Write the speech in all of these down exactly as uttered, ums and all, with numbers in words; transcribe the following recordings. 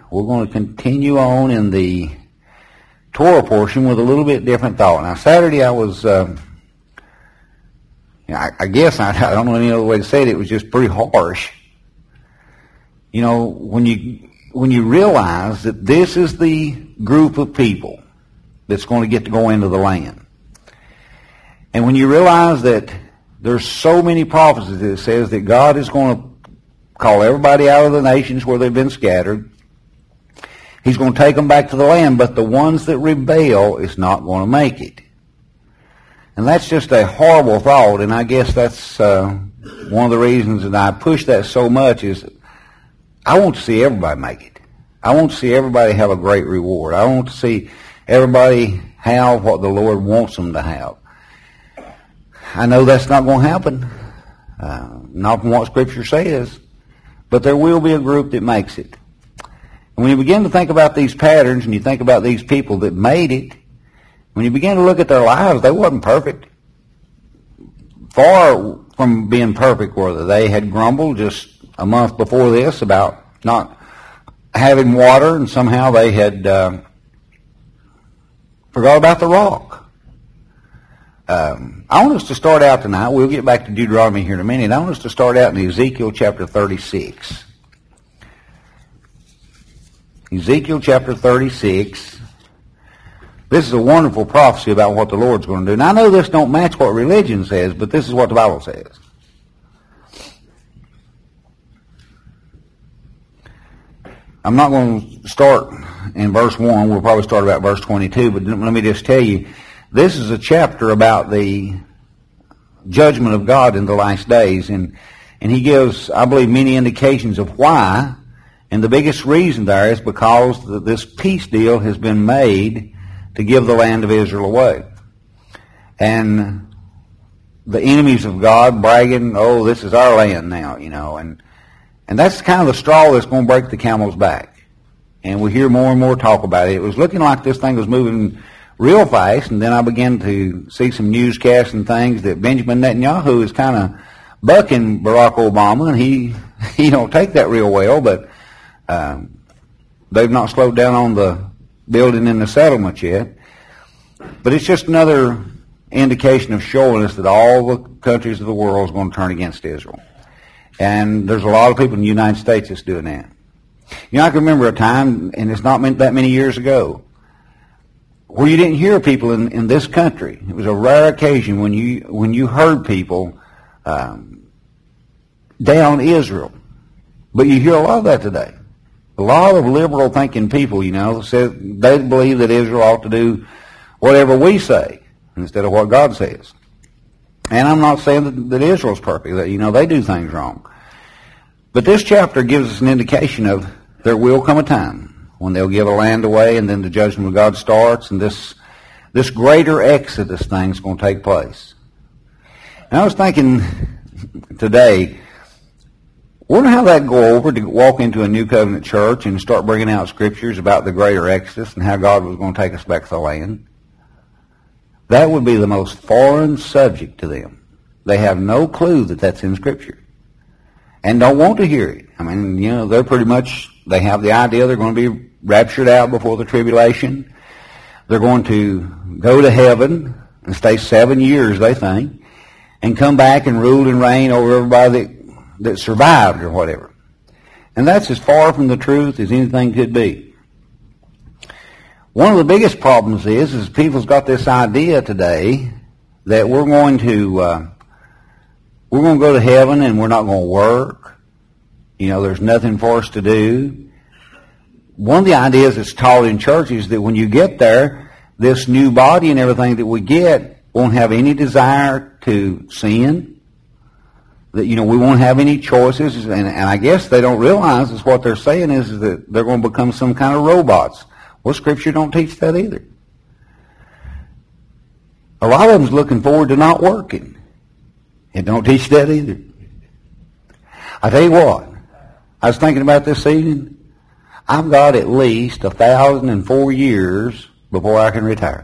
we're going to continue on in the Torah portion with a little bit different thought. Now, Saturday I was, uh, I, I guess, I, I don't know any other way to say it, it was just pretty harsh. You know, when you, when you realize that this is the group of people that's going to get to go into the land. And when you realize that there's so many prophecies that says that God is going to call everybody out of the nations where they've been scattered. He's going to take them back to the land, but the ones that rebel is not going to make it. And that's just a horrible thought, and I guess that's uh, one of the reasons that I push that so much is I want to see everybody make it. I want to see everybody have a great reward. I want to see everybody have what the Lord wants them to have. I know that's not going to happen, uh, not from what Scripture says, but there will be a group that makes it. And when you begin to think about these patterns and you think about these people that made it, when you begin to look at their lives, they wasn't perfect. Far from being perfect were they. They had grumbled just a month before this about not having water, and somehow they had uh, forgot about the rock. Um, I want us to start out tonight. We'll get back to Deuteronomy here in a minute. I want us to start out in Ezekiel chapter thirty-six. Ezekiel chapter thirty-six. This is a wonderful prophecy about what the Lord's going to do. Now, I know this don't match what religion says, but this is what the Bible says. I'm not going to start in verse one. We'll probably start about verse twenty-two, but let me just tell you, this is a chapter about the judgment of God in the last days, and, and he gives, I believe, many indications of why, and the biggest reason there is because this peace deal has been made to give the land of Israel away. And the enemies of God bragging, oh, this is our land now, you know, and and that's kind of the straw that's going to break the camel's back. And we hear more and more talk about it. It was looking like this thing was moving real fast, and then I began to see some newscasts and things that Benjamin Netanyahu is kind of bucking Barack Obama, and he he don't take that real well, but um, they've not slowed down on the building in the settlement yet. But it's just another indication of showing us that all the countries of the world is going to turn against Israel. And there's a lot of people in the United States that's doing that. You know, I can remember a time, and it's not that many years ago, where you didn't hear people in, in this country. It was a rare occasion when you when you heard people um, down Israel. But you hear a lot of that today. A lot of liberal-thinking people, you know, said they believe that Israel ought to do whatever we say instead of what God says. And I'm not saying that, that Israel's perfect, that, you know, they do things wrong. But this chapter gives us an indication of there will come a time when they'll give a land away, and then the judgment of God starts, and this this greater exodus thing's going to take place. And I was thinking today, we're going to have that go over to walk into a New Covenant church and start bringing out scriptures about the greater exodus and how God was going to take us back to the land. That would be the most foreign subject to them. They have no clue that that's in Scripture and don't want to hear it. I mean, you know, they're pretty much, they have the idea they're going to be raptured out before the tribulation. They're going to go to heaven and stay seven years, they think, and come back and rule and reign over everybody that that survived or whatever. And that's as far from the truth as anything could be. One of the biggest problems is, is people's got this idea today that we're going to, uh, we're going to go to heaven and we're not going to work. You know, there's nothing for us to do. One of the ideas that's taught in churches is that when you get there, this new body and everything that we get won't have any desire to sin. That, you know, we won't have any choices, and, and I guess they don't realize is what they're saying is, is that they're going to become some kind of robots. Well, Scripture don't teach that either. A lot of them's looking forward to not working. It don't teach that either. I tell you what, I was thinking about this evening. I've got at least a thousand and four years before I can retire.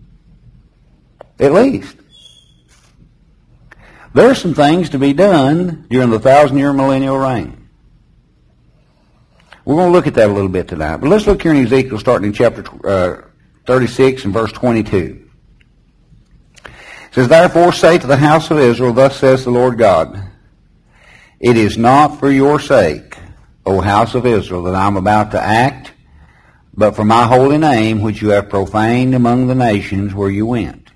At least. There are some things to be done during the thousand-year millennial reign. We're going to look at that a little bit tonight. But let's look here in Ezekiel, starting in chapter uh, thirty-six and verse twenty-two. It says, Therefore say to the house of Israel, Thus says the Lord God, It is not for your sake, O house of Israel, that I am about to act, but for my holy name, which you have profaned among the nations where you went.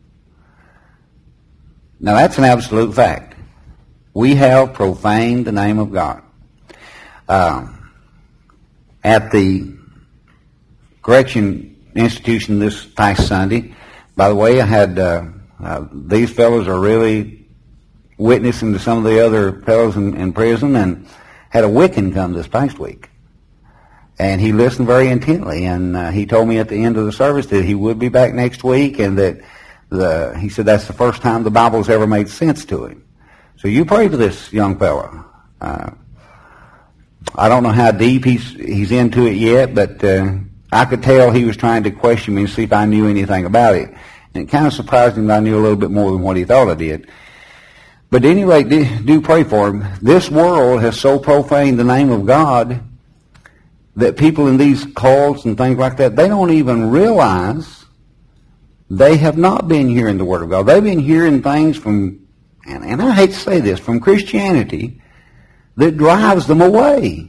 Now that's an absolute fact. We have profaned the name of God. Uh, at the correction institution this past Sunday, by the way, I had uh, uh, these fellows are really witnessing to some of the other fellows in, in prison, and had a Wiccan come this past week. And he listened very intently, and uh, he told me at the end of the service that he would be back next week, and that the he said that's the first time the Bible's ever made sense to him. So you pray for this young fellow. Uh, I don't know how deep he's he's into it yet, but uh, I could tell he was trying to question me and see if I knew anything about it. And it kind of surprised him that I knew a little bit more than what he thought I did. But at any rate, do, do pray for him. This world has so profaned the name of God that people in these cults and things like that, they don't even realize they have not been hearing the Word of God. They've been hearing things from, and, and I hate to say this, from Christianity that drives them away.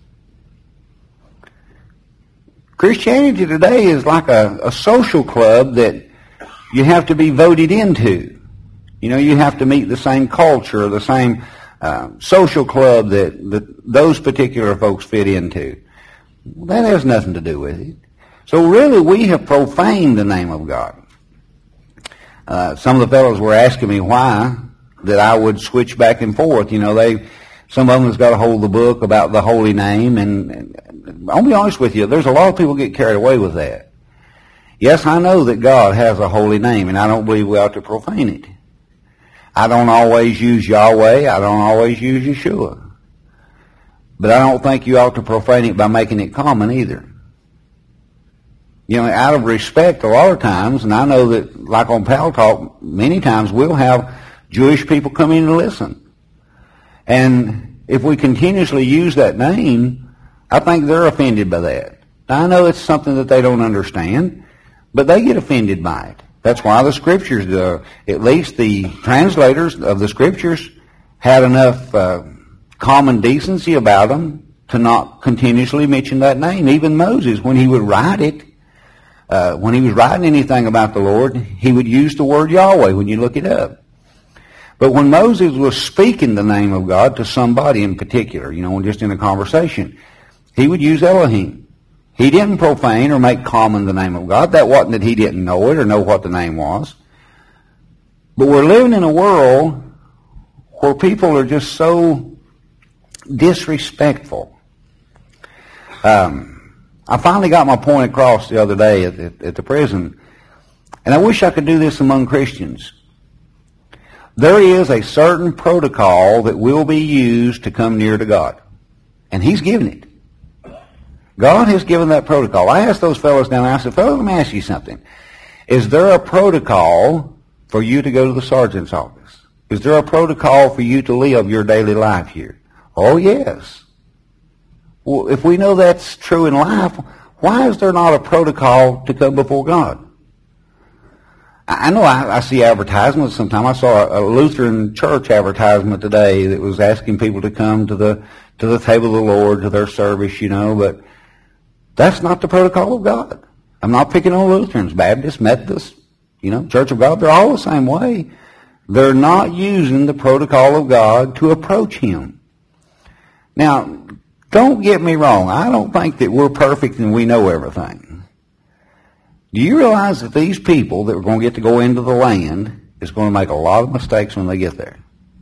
Christianity today is like a, a social club that you have to be voted into. You know, you have to meet the same culture, the same uh, social club that, that those particular folks fit into. That has nothing to do with it. So really, we have profaned the name of God. Uh, some of the fellows were asking me why that I would switch back and forth. You know, they some of them has got a hold of the book about the holy name, and, and I'll be honest with you, there's a lot of people get carried away with that. Yes, I know that God has a holy name, and I don't believe we ought to profane it. I don't always use Yahweh. I don't always use Yeshua. But I don't think you ought to profane it by making it common either. You know, out of respect a lot of times, and I know that, like on Pal Talk, many times we'll have Jewish people come in and listen. And if we continuously use that name, I think they're offended by that. Now, I know it's something that they don't understand, but they get offended by it. That's why the Scriptures, uh, at least the translators of the Scriptures, had enough uh, common decency about them to not continuously mention that name. Even Moses, when he would write it, uh, when he was writing anything about the Lord, he would use the word Yahweh when you look it up. But when Moses was speaking the name of God to somebody in particular, you know, just in a conversation, he would use Elohim. He didn't profane or make common the name of God. That wasn't that he didn't know it or know what the name was. But we're living in a world where people are just so disrespectful. Um, I finally got my point across the other day at, at, at the prison, and I wish I could do this among Christians. There is a certain protocol that will be used to come near to God, and He's given it. God has given that protocol. I asked those fellows down there, I said, fellows, let me ask you something. Is there a protocol for you to go to the sergeant's office? Is there a protocol for you to live your daily life here? Oh, yes. Well, if we know that's true in life, why is there not a protocol to come before God? I know I, I see advertisements sometimes. I saw a Lutheran church advertisement today that was asking people to come to the to the table of the Lord, to their service, you know, but that's not the protocol of God. I'm not picking on Lutherans, Baptists, Methodists, you know, Church of God. They're all the same way. They're not using the protocol of God to approach Him. Now, don't get me wrong. I don't think that we're perfect and we know everything. Do you realize that these people that are going to get to go into the land is going to make a lot of mistakes when they get there?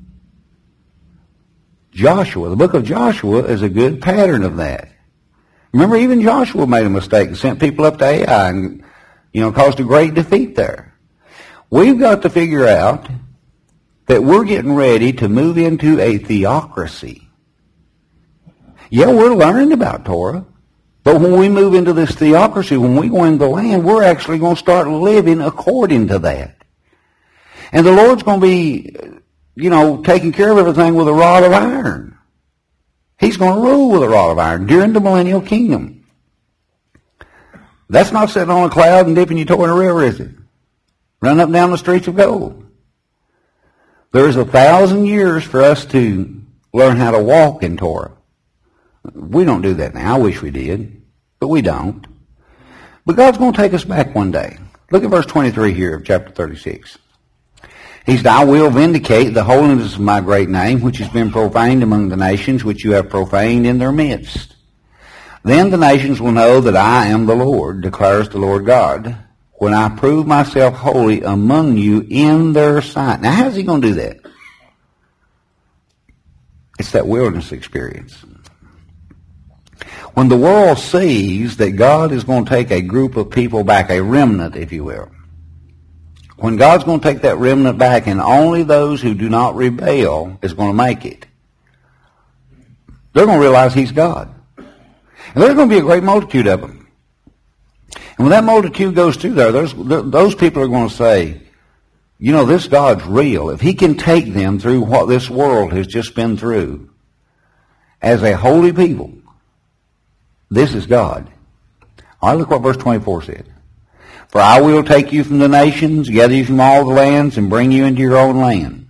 Joshua, the book of Joshua is a good pattern of that. Remember, even Joshua made a mistake and sent people up to Ai and, you know, caused a great defeat there. We've got to figure out that we're getting ready to move into a theocracy. Yeah, we're learning about Torah, but when we move into this theocracy, when we go into the land, we're actually going to start living according to that. And the Lord's going to be, you know, taking care of everything with a rod of iron. He's going to rule with a rod of iron during the millennial kingdom. That's not sitting on a cloud and dipping your toe in a river, is it? Run up and down the streets of gold. There's a thousand years for us to learn how to walk in Torah. We don't do that now. I wish we did, but we don't. But God's going to take us back one day. Look at verse twenty-three here of chapter thirty-six. He said, I will vindicate the holiness of my great name, which has been profaned among the nations, which you have profaned in their midst. Then the nations will know that I am the Lord, declares the Lord God, when I prove myself holy among you in their sight. Now, how's he going to do that? It's that wilderness experience. When the world sees that God is going to take a group of people back, a remnant, if you will, when God's going to take that remnant back and only those who do not rebel is going to make it, they're going to realize he's God. And there's going to be a great multitude of them. And when that multitude goes through there, those, those people are going to say, you know, this God's real. If he can take them through what this world has just been through as a holy people, this is God. All right, look what verse twenty-four said. For I will take you from the nations, gather you from all the lands, and bring you into your own land.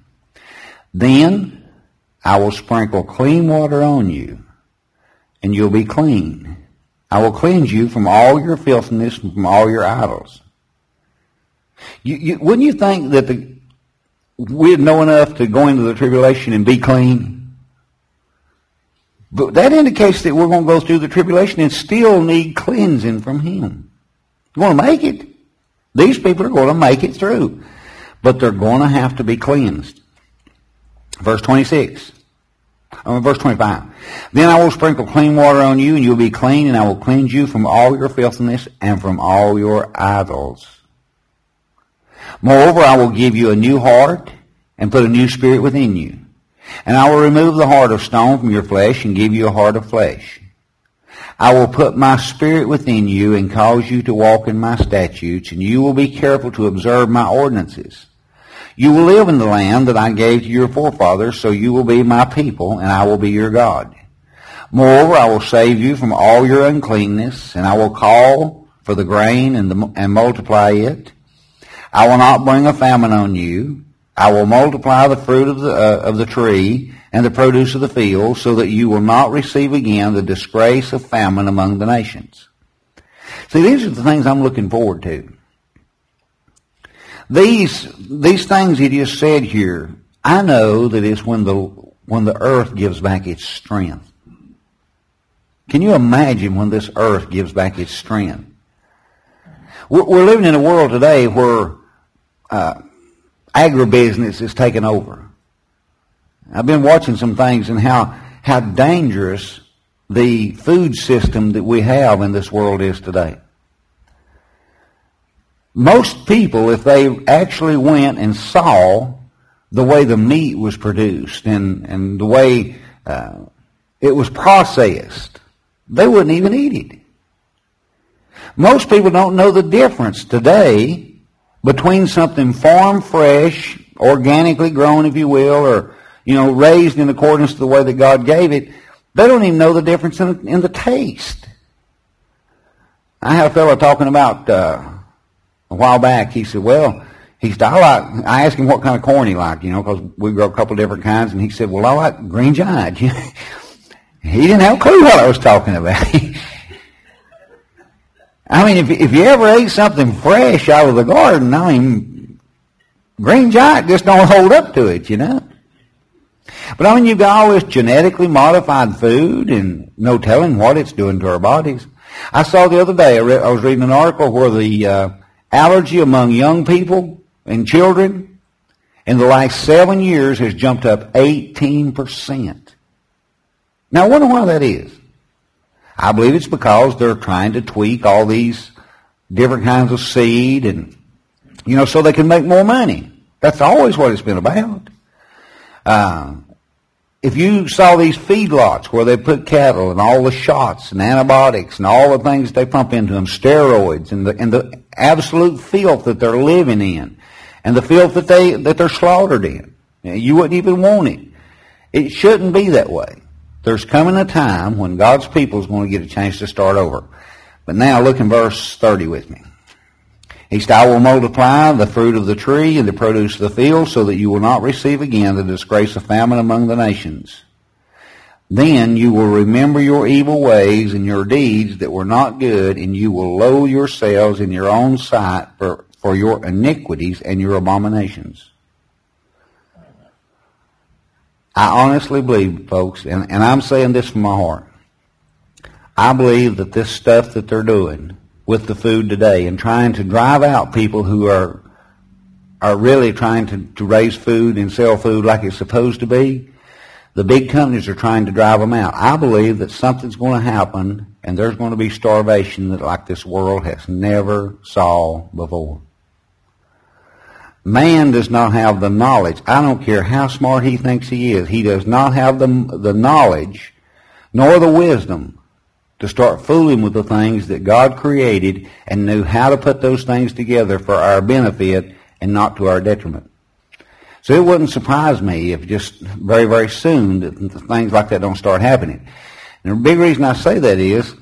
Then I will sprinkle clean water on you, and you'll be clean. I will cleanse you from all your filthiness and from all your idols. You, you, wouldn't you think that the, we'd know enough to go into the tribulation and be clean? But that indicates that we're going to go through the tribulation and still need cleansing from him. You want to make it? These people are going to make it through. But they're going to have to be cleansed. Verse twenty-six. Uh, verse twenty-five. Then I will sprinkle clean water on you, and you'll be clean, and I will cleanse you from all your filthiness and from all your idols. Moreover, I will give you a new heart and put a new spirit within you. And I will remove the heart of stone from your flesh and give you a heart of flesh. I will put my spirit within you and cause you to walk in my statutes, and you will be careful to observe my ordinances. You will live in the land that I gave to your forefathers, so you will be my people, and I will be your God. Moreover, I will save you from all your uncleanness, and I will call for the grain and, the, and multiply it. I will not bring a famine on you. I will multiply the fruit of the, uh, of the tree and the produce of the field, so that you will not receive again the disgrace of famine among the nations. See, these are the things I'm looking forward to. These, these things he just said here, I know that it's when the, when the earth gives back its strength. Can you imagine when this earth gives back its strength? We're, we're living in a world today where uh, agribusiness is taking over. I've been watching some things and how, how dangerous the food system that we have in this world is today. Most people, if they actually went and saw the way the meat was produced and, and the way uh, it was processed, they wouldn't even eat it. Most people don't know the difference today between something farm fresh, organically grown, if you will, or you know, raised in accordance to the way that God gave it. They don't even know the difference in, in the taste. I had a fellow talking about uh, a while back. He said, well, he said, I like, I asked him what kind of corn he liked, you know, because we grow a couple of different kinds, and he said, well, I like Green Giant. He didn't have a clue what I was talking about. I mean, if, if you ever ate something fresh out of the garden, I mean, Green Giant just don't hold up to it, you know. But I mean, you've got all this genetically modified food and no telling what it's doing to our bodies. I saw the other day, I, re- I was reading an article where the uh, allergy among young people and children in the last seven years has jumped up eighteen percent. Now, I wonder why that is. I believe it's because they're trying to tweak all these different kinds of seed and, you know, so they can make more money. That's always what it's been about. Uh, if you saw these feedlots where they put cattle and all the shots and antibiotics and all the things they pump into them, steroids and the, and the absolute filth that they're living in and the filth that, they, that they're slaughtered in, you wouldn't even want it. It shouldn't be that way. There's coming a time when God's people is going to get a chance to start over. But now look in verse thirty with me. He said, I will multiply the fruit of the tree and the produce of the field, so that you will not receive again the disgrace of famine among the nations. Then you will remember your evil ways and your deeds that were not good, and you will loathe yourselves in your own sight for, for your iniquities and your abominations. I honestly believe, folks, and, and I'm saying this from my heart, I believe that this stuff that they're doing with the food today and trying to drive out people who are are really trying to, to raise food and sell food like it's supposed to be, the big companies are trying to drive them out. I believe that something's going to happen and there's going to be starvation that like this world has never saw before. Man does not have the knowledge. I don't care how smart he thinks he is. He does not have the, the knowledge nor the wisdom to start fooling with the things that God created and knew how to put those things together for our benefit and not to our detriment. So it wouldn't surprise me if just very, very soon that things like that don't start happening. And the big reason I say that is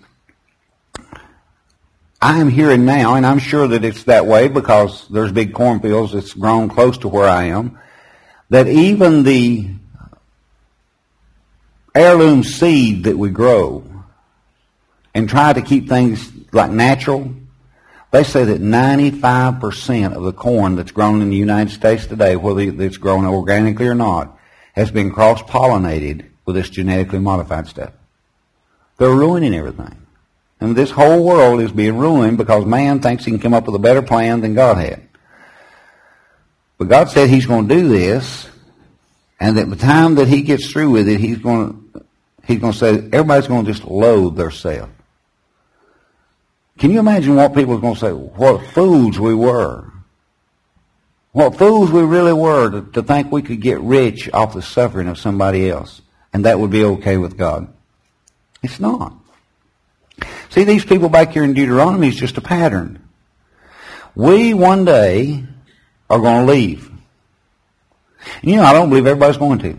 I am hearing now, and I'm sure that it's that way because there's big cornfields that's grown close to where I am, that even the heirloom seed that we grow and try to keep things like natural, they say that ninety-five percent of the corn that's grown in the United States today, whether it's grown organically or not, has been cross-pollinated with this genetically modified stuff. They're ruining everything. And this whole world is being ruined because man thinks he can come up with a better plan than God had. But God said he's going to do this, and that by the time that he gets through with it, he's going to, he's going to say everybody's going to just loathe theirself. Can you imagine what people are going to say? What fools we were. What fools we really were to, to think we could get rich off the suffering of somebody else, and that would be okay with God. It's not. See, these people back here in Deuteronomy is just a pattern. We one day are going to leave. You know, I don't believe everybody's going to.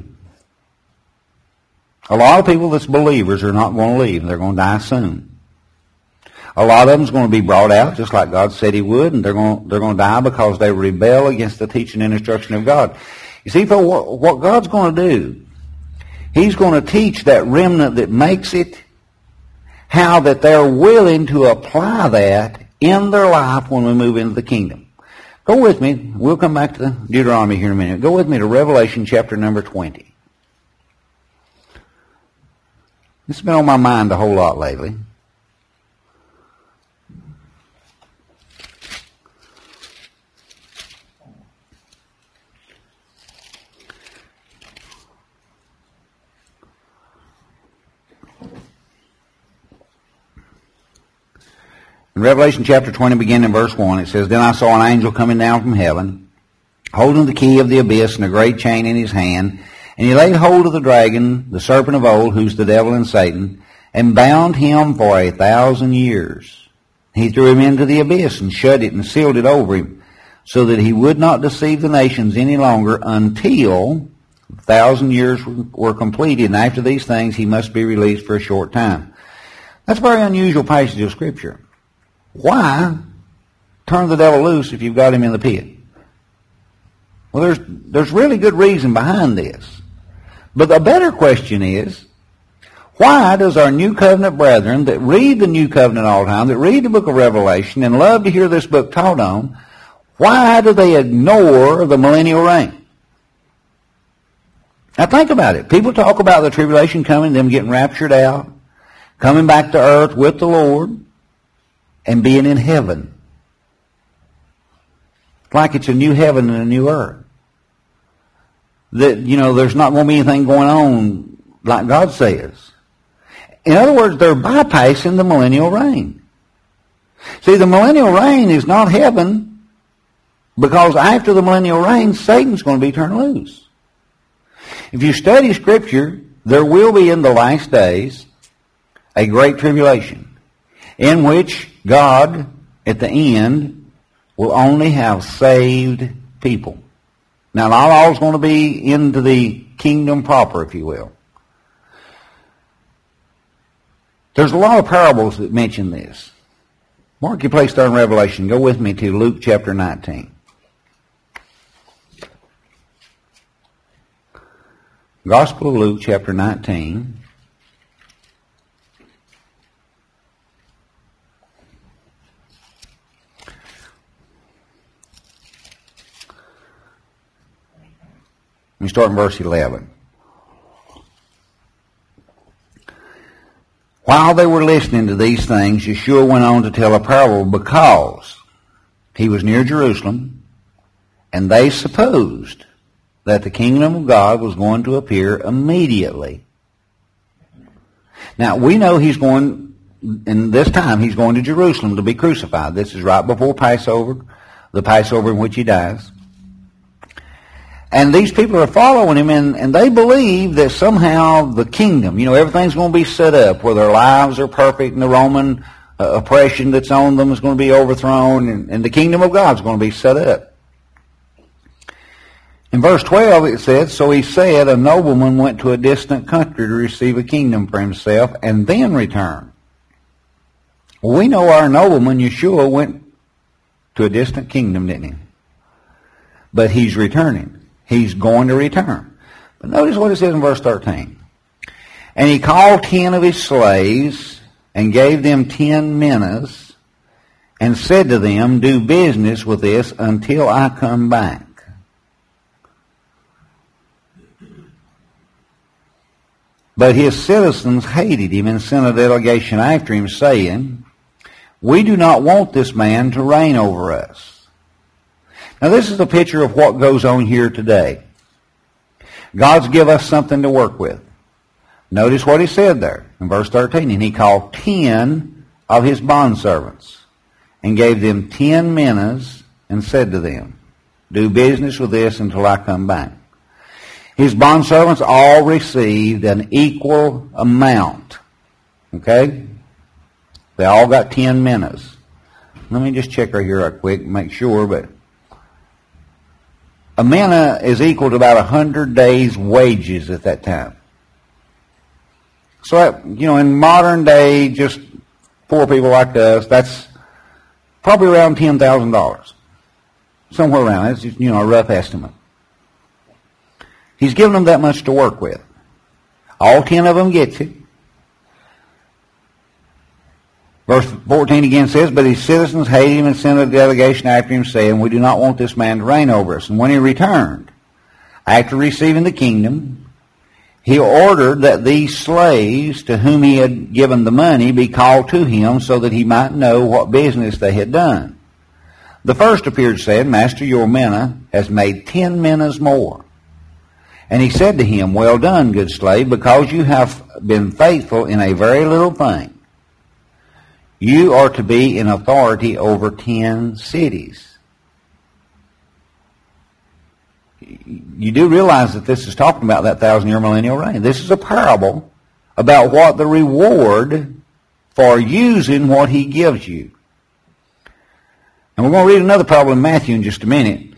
A lot of people that's believers are not going to leave. They're going to die soon. A lot of them's going to be brought out just like God said he would, and they're going, they're going to die because they rebel against the teaching and instruction of God. You see, for what, what God's going to do, he's going to teach that remnant that makes it how that they're willing to apply that in their life when we move into the kingdom. Go with me. We'll come back to Deuteronomy here in a minute. Go with me to Revelation chapter number twenty. This has been on my mind a whole lot lately. In Revelation chapter twenty, beginning in verse one, it says, Then I saw an angel coming down from heaven, holding the key of the abyss and a great chain in his hand. And he laid hold of the dragon, the serpent of old, who's the devil and Satan, and bound him for a thousand years. He threw him into the abyss and shut it and sealed it over him, so that he would not deceive the nations any longer until a thousand years were completed. And after these things, he must be released for a short time. That's a very unusual passage of Scripture. Why turn the devil loose if you've got him in the pit? Well, there's there's really good reason behind this. But the better question is, why does our New Covenant brethren that read the New Covenant all the time, that read the book of Revelation and love to hear this book taught on, why do they ignore the millennial reign? Now think about it. People talk about the tribulation coming, them getting raptured out, coming back to earth with the Lord, and being in heaven. Like it's a new heaven and a new earth. That, you know, there's not going to be anything going on like God says. In other words, they're bypassing the millennial reign. See, the millennial reign is not heaven because after the millennial reign, Satan's going to be turned loose. If you study Scripture, there will be in the last days a great tribulation in which God, at the end, will only have saved people. Now, not all is going to be into the kingdom proper, if you will. There's a lot of parables that mention this. Mark your place there in Revelation. Go with me to Luke chapter nineteen. Gospel of Luke chapter nineteen. We start in verse eleven. While they were listening to these things, Yeshua went on to tell a parable because he was near Jerusalem, and they supposed that the kingdom of God was going to appear immediately. Now, we know he's going, in this time, he's going to Jerusalem to be crucified. This is right before Passover, the Passover in which he dies. And these people are following him, and, and they believe that somehow the kingdom, you know, everything's going to be set up where their lives are perfect and the Roman uh, oppression that's on them is going to be overthrown, and, and the kingdom of God is going to be set up. In verse twelve it says, so he said, a nobleman went to a distant country to receive a kingdom for himself and then returned. Well, we know our nobleman, Yeshua, went to a distant kingdom, didn't he? But he's returning. He's going to return. But notice what it says in verse thirteen. And he called ten of his slaves and gave them ten minas and said to them, do business with this until I come back. But his citizens hated him and sent a delegation after him, saying, we do not want this man to reign over us. Now, this is a picture of what goes on here today. God's give us something to work with. Notice what he said there in verse thirteen. And he called ten of his bondservants and gave them ten minas and said to them, do business with this until I come back. His bondservants all received an equal amount. Okay? They all got ten minas. Let me just check right here right quick and make sure, but a mina is equal to about a hundred days' wages at that time. So, that, you know, in modern day, just poor people like us, that's probably around ten thousand dollars. Somewhere around. That's just, you know, a rough estimate. He's given them that much to work with. All ten of them get it. Verse fourteen again says, but his citizens hated him and sent a delegation after him, saying, we do not want this man to reign over us. And when he returned, after receiving the kingdom, he ordered that these slaves to whom he had given the money be called to him so that he might know what business they had done. The first appeared said, Master, your mina has made ten minas more. And he said to him, well done, good slave, because you have been faithful in a very little thing. You are to be in authority over ten cities. You do realize that this is talking about that thousand-year millennial reign. This is a parable about what the reward for using what he gives you. And we're going to read another parable in Matthew in just a minute.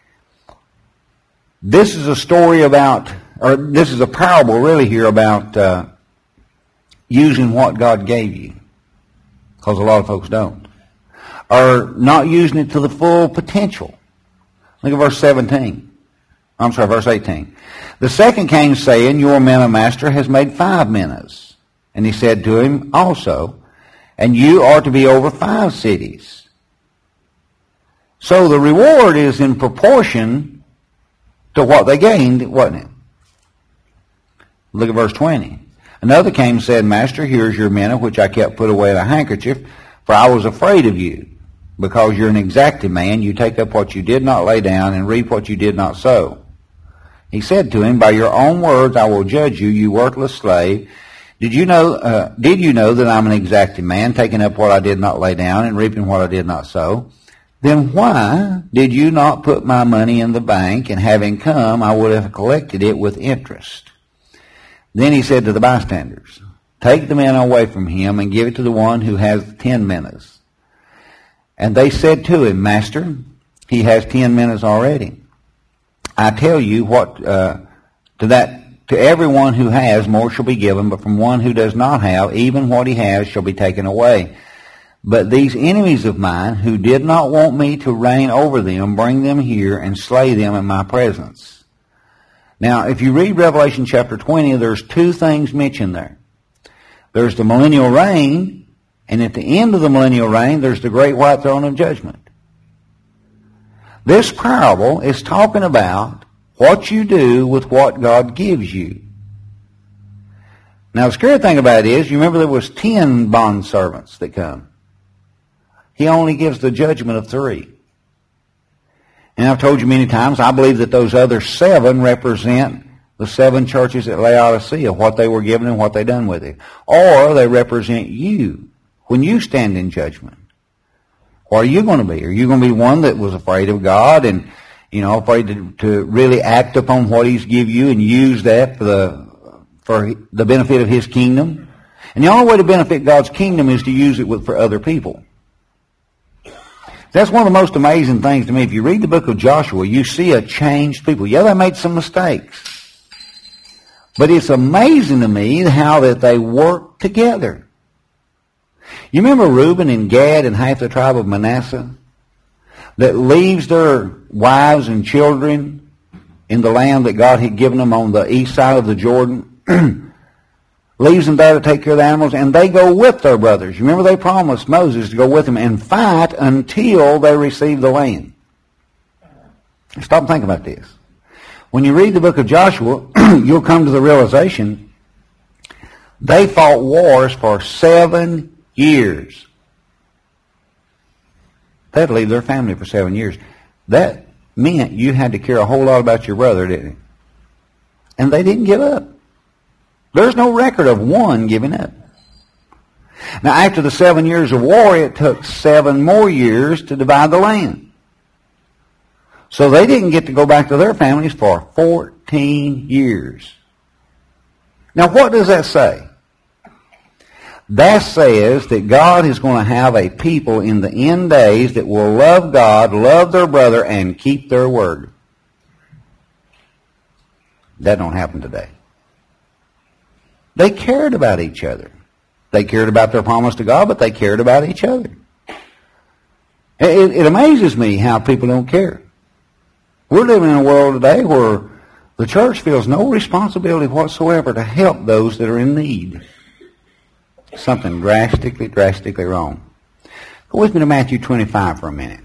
This is a story about, or this is a parable really here about uh, using what God gave you. Because a lot of folks don't. Or not using it to the full potential. Look at verse seventeen. I'm sorry, verse eighteen. The second came saying, your mina, master, has made five minas. And he said to him also, and you are to be over five cities. So the reward is in proportion to what they gained, wasn't it? Look at verse twenty. Another came and said, Master, here's your mina, which I kept put away in a handkerchief, for I was afraid of you, because you're an exacting man. You take up what you did not lay down and reap what you did not sow. He said to him, by your own words I will judge you, you worthless slave. Did you know, uh, did you know that I'm an exacting man, taking up what I did not lay down and reaping what I did not sow? Then why did you not put my money in the bank, and having come I would have collected it with interest? Then he said to the bystanders, take the mina away from him and give it to the one who has ten minas. And they said to him, Master, he has ten minas already. I tell you what, uh, to that to everyone who has, more shall be given, but from one who does not have, even what he has shall be taken away. But these enemies of mine, who did not want me to reign over them, bring them here and slay them in my presence. Now, if you read Revelation chapter twenty, there's two things mentioned there. There's the millennial reign, and at the end of the millennial reign, there's the great white throne of judgment. This parable is talking about what you do with what God gives you. Now, the scary thing about it is, you remember there was ten bond servants that come. He only gives the judgment of three. And I've told you many times, I believe that those other seven represent the seven churches at Laodicea, what they were given and what they done with it. Or they represent you when you stand in judgment. What are you going to be? Are you going to be one that was afraid of God and, you know, afraid to, to really act upon what He's give you and use that for the for the benefit of His kingdom? And the only way to benefit God's kingdom is to use it with, for other people. That's one of the most amazing things to me. If you read the book of Joshua, you see a changed people. Yeah, they made some mistakes. But it's amazing to me how that they work together. You remember Reuben and Gad and half the tribe of Manasseh that leaves their wives and children in the land that God had given them on the east side of the Jordan, leaves them there to take care of the animals, and they go with their brothers. You remember they promised Moses to go with them and fight until they receive the land. Stop and think about this. When you read the book of Joshua, you'll come to the realization they fought wars for seven years. They'd leave their family for seven years. That meant you had to care a whole lot about your brother, didn't it? And they didn't give up. There's no record of one giving up. Now, after the seven years of war, it took seven more years to divide the land. So they didn't get to go back to their families for fourteen years. Now, what does that say? That says that God is going to have a people in the end days that will love God, love their brother, and keep their word. That don't happen today. They cared about each other. They cared about their promise to God, but they cared about each other. It, it amazes me how people don't care. We're living in a world today where the church feels no responsibility whatsoever to help those that are in need. Something drastically, drastically wrong. Go with me to Matthew twenty-five for a minute.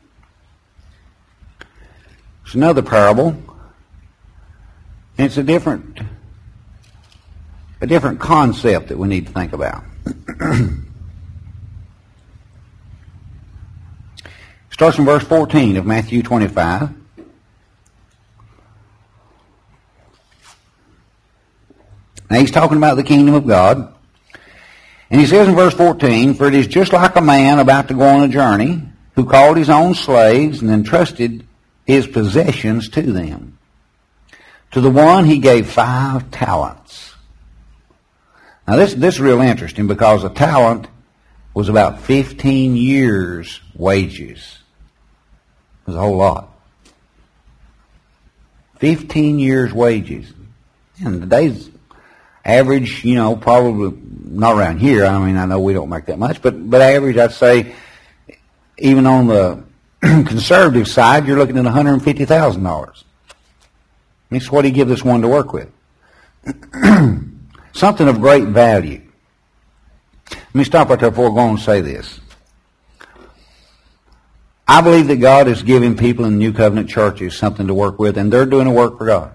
It's another parable. And it's a different, a different concept that we need to think about. Starts in verse fourteen of Matthew twenty-five. Now he's talking about the kingdom of God. And he says in verse fourteen, "For it is just like a man about to go on a journey, who called his own slaves and entrusted his possessions to them. To the one he gave five talents." Now this, this is real interesting because a talent was about fifteen years' wages. It was a whole lot. fifteen years' wages. And today's average, you know, probably not around here. I mean, I know we don't make that much, but but average, I'd say, even on the conservative side, you're looking at one hundred fifty thousand dollars. That's what he gives us one to work with. Something of great value. Let me stop right there before I go on and say this. I believe that God is giving people in New Covenant churches something to work with, and they're doing a work for God.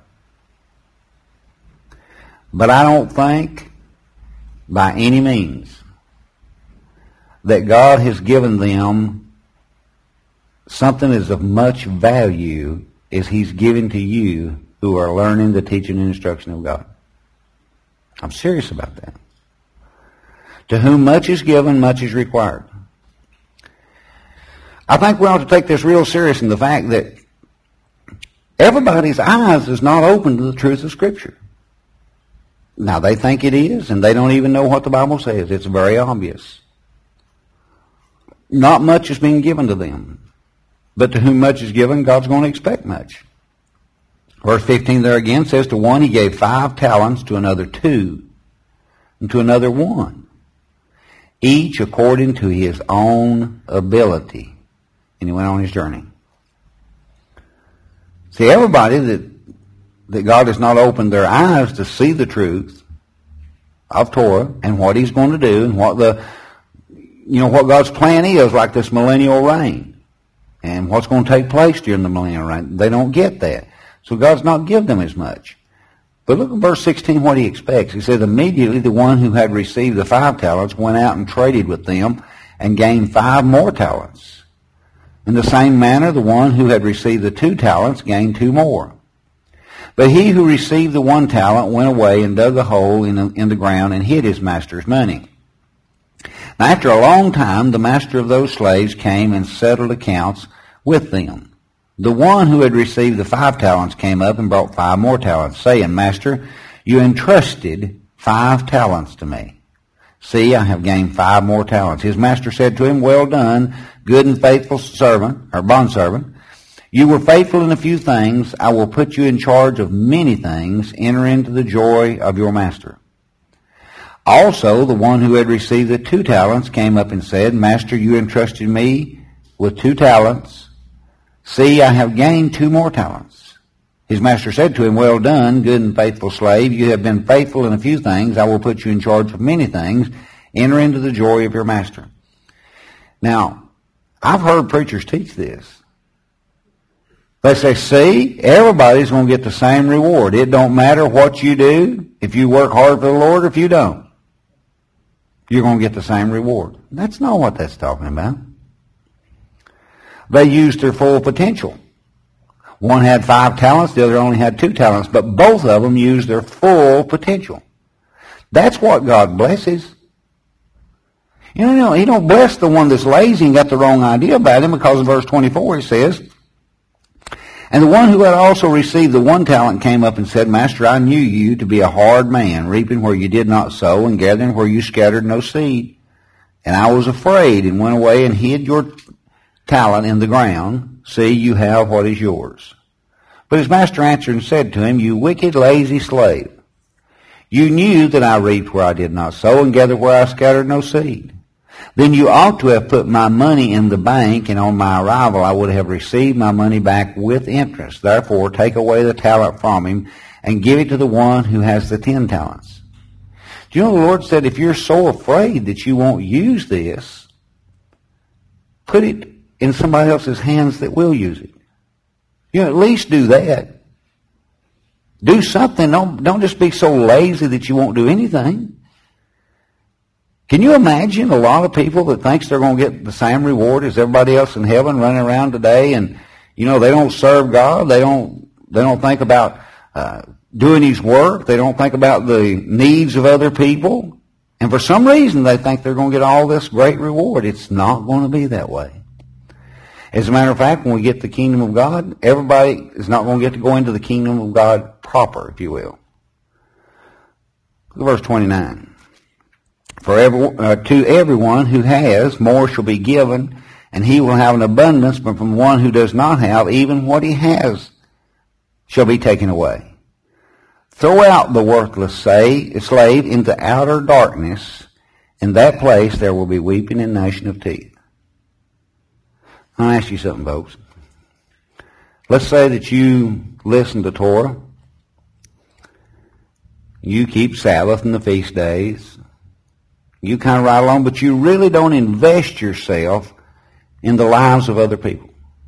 But I don't think, by any means, that God has given them something as of much value as He's given to you who are learning the teaching and instruction of God. I'm serious about that. To whom much is given, much is required. I think we ought to take this real serious in the fact that everybody's eyes is not open to the truth of Scripture. Now, they think it is, and they don't even know what the Bible says. It's very obvious. Not much is being given to them. But to whom much is given, God's going to expect much. Verse fifteen there again says, to one he gave five talents, to another two, and to another one, each according to his own ability. And he went on his journey. See, everybody that, that God has not opened their eyes to see the truth of Torah and what he's going to do and what the, you know, what God's plan is, like this millennial reign and what's going to take place during the millennial reign. They don't get that. So God's not give them as much. But look at verse sixteen, what he expects. He says, immediately the one who had received the five talents went out and traded with them and gained five more talents. In the same manner, the one who had received the two talents gained two more. But he who received the one talent went away and dug a hole in the, in the ground and hid his master's money. Now, after a long time, the master of those slaves came and settled accounts with them. The one who had received the five talents came up and brought five more talents, saying, Master, you entrusted five talents to me. See, I have gained five more talents. His master said to him, well done, good and faithful servant, or bondservant. You were faithful in a few things. I will put you in charge of many things. Enter into the joy of your master. Also, the one who had received the two talents came up and said, Master, you entrusted me with two talents. See, I have gained two more talents. His master said to him, well done, good and faithful slave. You have been faithful in a few things. I will put you in charge of many things. Enter into the joy of your master. Now, I've heard preachers teach this. They say, see, everybody's going to get the same reward. It don't matter what you do, if you work hard for the Lord or if you don't. You're going to get the same reward. That's not what that's talking about. They used their full potential. One had five talents, the other only had two talents, but both of them used their full potential. That's what God blesses. You know, he don't bless the one that's lazy and got the wrong idea about him, because in verse twenty-four he says, and the one who had also received the one talent came up and said, Master, I knew you to be a hard man, reaping where you did not sow and gathering where you scattered no seed. And I was afraid and went away and hid your talent in the ground. See, you have what is yours. But his master answered and said to him, you wicked, lazy slave. You knew that I reaped where I did not sow and gathered where I scattered no seed. Then you ought to have put my money in the bank, and on my arrival I would have received my money back with interest. Therefore, take away the talent from him and give it to the one who has the ten talents. Do you know the Lord said, if you're so afraid that you won't use this, put it in somebody else's hands that will use it. You know, at least do that. Do something. Don't, don't just be so lazy that you won't do anything. Can you imagine a lot of people that thinks they're going to get the same reward as everybody else in heaven running around today, and you know they don't serve God, they don't they don't think about uh, doing His work, they don't think about the needs of other people, and for some reason they think they're going to get all this great reward. It's not going to be that way. As a matter of fact, when we get the kingdom of God, everybody is not going to get to go into the kingdom of God proper, if you will. Look at verse twenty-nine. For every, uh, to everyone who has, more shall be given, and he will have an abundance, but from one who does not have, even what he has shall be taken away. Throw out the worthless say, slave into outer darkness. In that place there will be weeping and gnashing of teeth. I'll ask you something, folks. Let's say that you listen to Torah. You keep Sabbath and the feast days. You kind of ride along, but you really don't invest yourself in the lives of other people.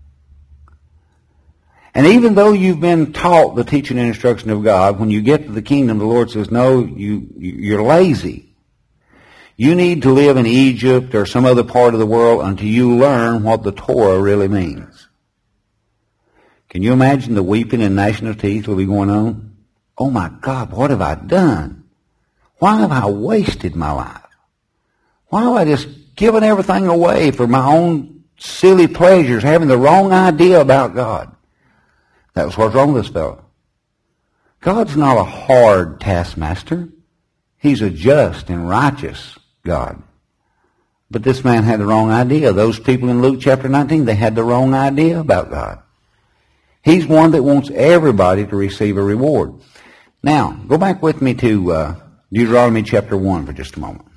And even though you've been taught the teaching and instruction of God, when you get to the kingdom, the Lord says, no, you, you're lazy. You need to live in Egypt or some other part of the world until you learn what the Torah really means. Can you imagine the weeping and gnashing of teeth will be going on? Oh my God, what have I done? Why have I wasted my life? Why have I just given everything away for my own silly pleasures, having the wrong idea about God? That was what's wrong with this fellow. God's not a hard taskmaster. He's a just and righteous God. But this man had the wrong idea. Those people in Luke chapter nineteen, they had the wrong idea about God. He's one that wants everybody to receive a reward. Now, go back with me to uh, Deuteronomy chapter one for just a moment.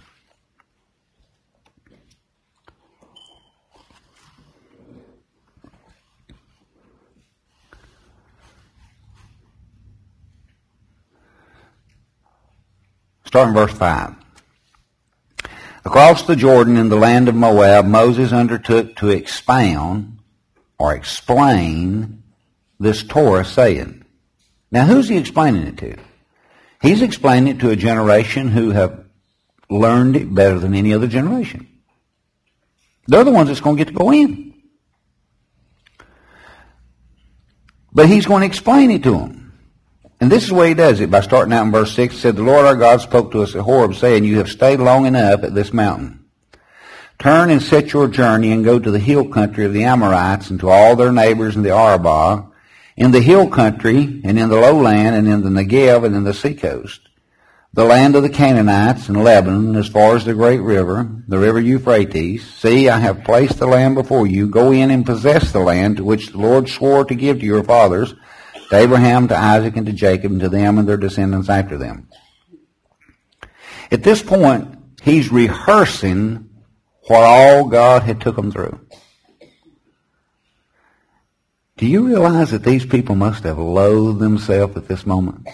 Starting verse five. Across the Jordan in the land of Moab, Moses undertook to expound or explain this Torah, saying, now who's he explaining it to? He's explaining it to a generation who have learned it better than any other generation. They're the ones that's going to get to go in. But he's going to explain it to them. And this is the way he does it, by starting out in verse six. It said, the Lord our God spoke to us at Horeb, saying, you have stayed long enough at this mountain. Turn and set your journey and go to the hill country of the Amorites and to all their neighbors in the Arabah, in the hill country and in the lowland and in the Negev and in the seacoast, the land of the Canaanites and Lebanon as far as the great river, the river Euphrates. See, I have placed the land before you. Go in and possess the land to which the Lord swore to give to your fathers, to Abraham, to Isaac, and to Jacob, and to them and their descendants after them. At this point, he's rehearsing what all God had took them through. Do you realize that these people must have loathed themselves at this moment?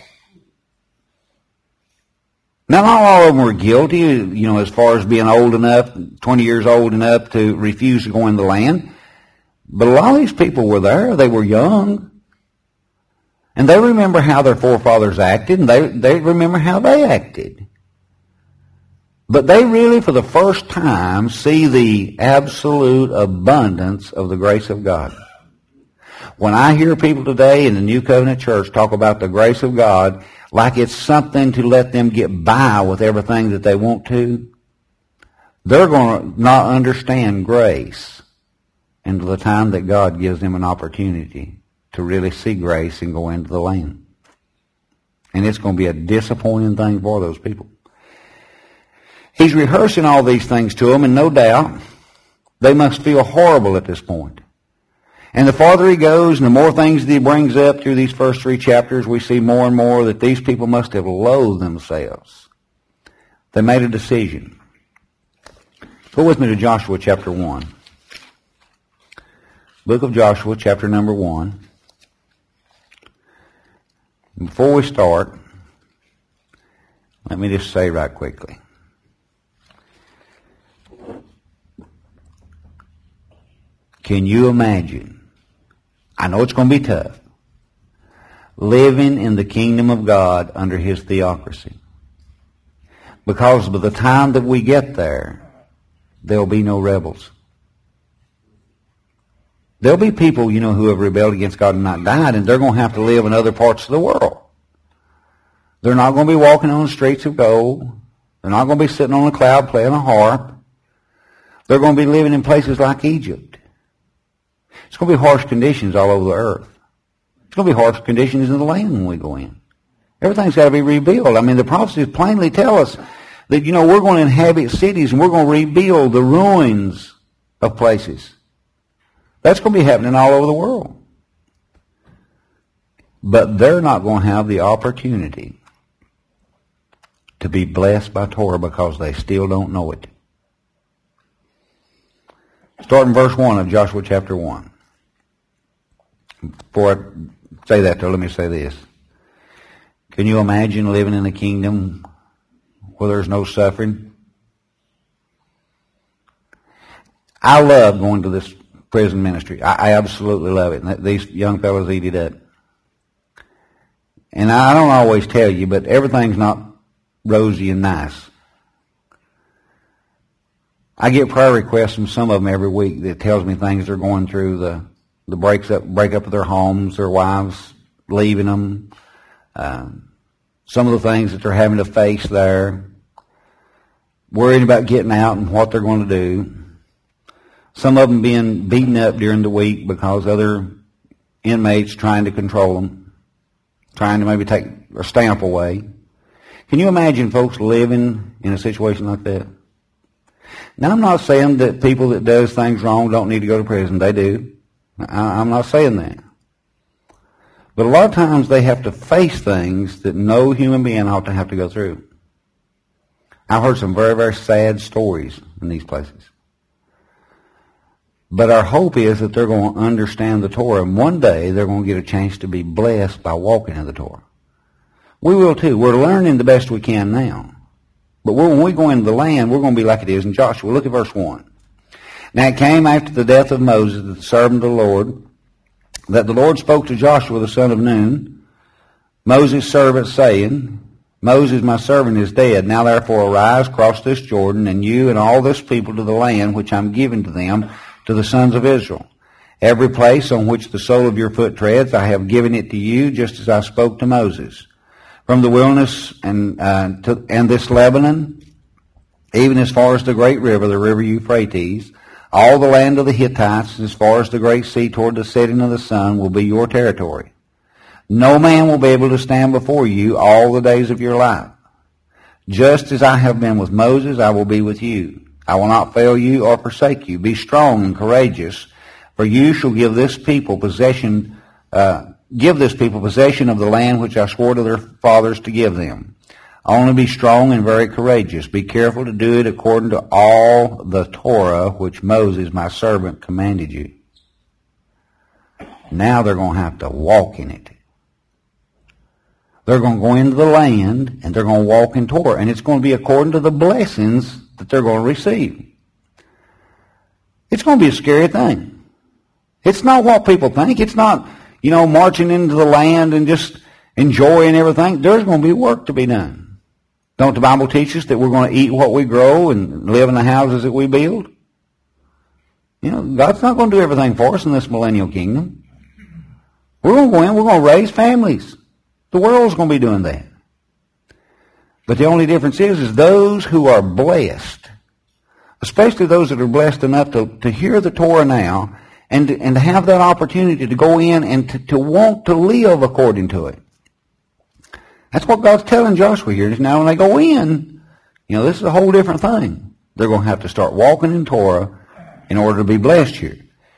Now, not all of them were guilty, you know, as far as being old enough, twenty years old enough to refuse to go in the land. But a lot of these people were there. They were young. And they remember how their forefathers acted, and they, they remember how they acted. But they really, for the first time, see the absolute abundance of the grace of God. When I hear people today in the New Covenant Church talk about the grace of God like it's something to let them get by with everything that they want to, they're going to not understand grace until the time that God gives them an opportunity to really see grace and go into the land. And it's going to be a disappointing thing for those people. He's rehearsing all these things to them, and no doubt they must feel horrible at this point. And the farther he goes and the more things that he brings up through these first three chapters, we see more and more that these people must have loathed themselves. They made a decision. Go with me to Joshua chapter one. Book of Joshua, chapter number one. Before we start, let me just say right quickly. Can you imagine? I know it's going to be tough. Living in the kingdom of God under His theocracy. Because by the time that we get there, there'll be no rebels. There'll be people, you know, who have rebelled against God and not died, and they're going to have to live in other parts of the world. They're not going to be walking on the streets of gold. They're not going to be sitting on a cloud playing a harp. They're going to be living in places like Egypt. It's going to be harsh conditions all over the earth. It's going to be harsh conditions in the land when we go in. Everything's got to be rebuilt. I mean, the prophecies plainly tell us that, you know, we're going to inhabit cities and we're going to rebuild the ruins of places. That's going to be happening all over the world. But they're not going to have the opportunity to be blessed by Torah because they still don't know it. Starting verse one of Joshua chapter one. Before I say that, though, let me say this. Can you imagine living in a kingdom where there's no suffering? I love going to this prison ministry. I, I absolutely love it. And these young fellows eat it up. And I don't always tell you, but everything's not rosy and nice. I get prayer requests from some of them every week that tells me things they're going through, the the breaks up, breakup of their homes, their wives leaving them, um, some of the things that they're having to face there, worrying about getting out and what they're going to do. Some of them being beaten up during the week because other inmates trying to control them, trying to maybe take a stamp away. Can you imagine folks living in a situation like that? Now, I'm not saying that people that does things wrong don't need to go to prison. They do. I, I'm not saying that. But a lot of times they have to face things that no human being ought to have to go through. I've heard some very, very sad stories in these places. But our hope is that they're going to understand the Torah, and one day they're going to get a chance to be blessed by walking in the Torah. We will too. We're learning the best we can now. But when we go into the land, we're going to be like it is in Joshua. Look at verse one. Now it came after the death of Moses, the servant of the Lord, that the Lord spoke to Joshua the son of Nun, Moses' servant, saying, Moses, my servant, is dead. Now therefore arise, cross this Jordan, and you and all this people to the land which I'm giving to them, to the sons of Israel. Every place on which the sole of your foot treads, I have given it to you, just as I spoke to Moses. From the wilderness and uh, to, and this Lebanon, even as far as the great river, the river Euphrates, all the land of the Hittites, as far as the great sea toward the setting of the sun, will be your territory. No man will be able to stand before you all the days of your life. Just as I have been with Moses, I will be with you. I will not fail you or forsake you. Be strong and courageous, for you shall give this people possession, uh, give this people possession of the land which I swore to their fathers to give them. Only be strong and very courageous. Be careful to do it according to all the Torah which Moses, my servant, commanded you. Now they're going to have to walk in it. They're going to go into the land, and they're going to walk in Torah, and it's going to be according to the blessings that they're going to receive. It's going to be a scary thing. It's not what people think. It's not, you know, marching into the land and just enjoying everything. There's going to be work to be done. Don't the Bible teach us that we're going to eat what we grow and live in the houses that we build? You know, God's not going to do everything for us in this millennial kingdom. We're going to go in, we're going to raise families. The world's going to be doing that. But the only difference is, is those who are blessed, especially those that are blessed enough to, to hear the Torah now and to, and to have that opportunity to go in and to, to want to live according to it. That's what God's telling Joshua here. Now when they go in, you know, this is a whole different thing. They're going to have to start walking in Torah in order to be blessed here.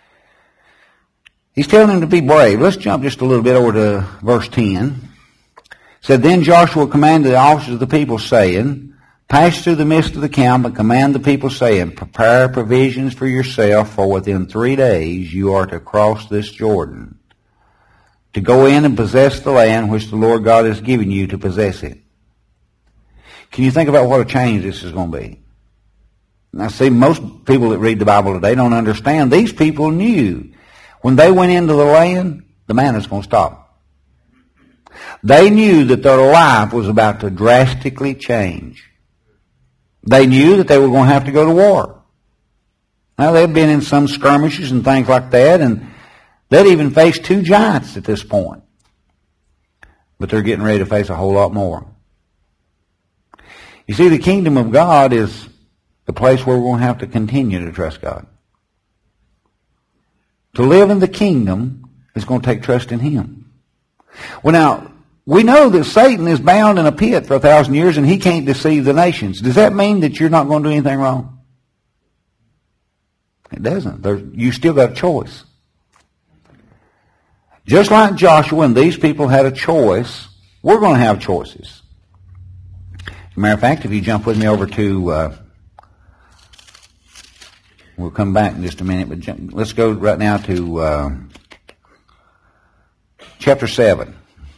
He's telling them to be brave. Let's jump just a little bit over to verse ten. It said, Then Joshua commanded the officers of the people, saying, Pass through the midst of the camp and command the people, saying, Prepare provisions for yourself, for within three days you are to cross this Jordan, to go in and possess the land which the Lord God has given you to possess it. Can you think about what a change this is going to be? Now see, most people that read the Bible today don't understand. These people knew when they went into the land, the manna's going to stop. They knew that their life was about to drastically change. They knew that they were going to have to go to war. Now, they've been in some skirmishes and things like that, and they'd even faced two giants at this point. But they're getting ready to face a whole lot more. You see, the kingdom of God is the place where we're going to have to continue to trust God. To live in the kingdom is going to take trust in Him. Well, now, we know that Satan is bound in a pit for a thousand years and he can't deceive the nations. Does that mean that you're not going to do anything wrong? It doesn't. There's, you still got a choice. Just like Joshua and these people had a choice, we're going to have choices. As a matter of fact, if you jump with me over to, uh, we'll come back in just a minute, but jump, let's go right now to uh, chapter seven.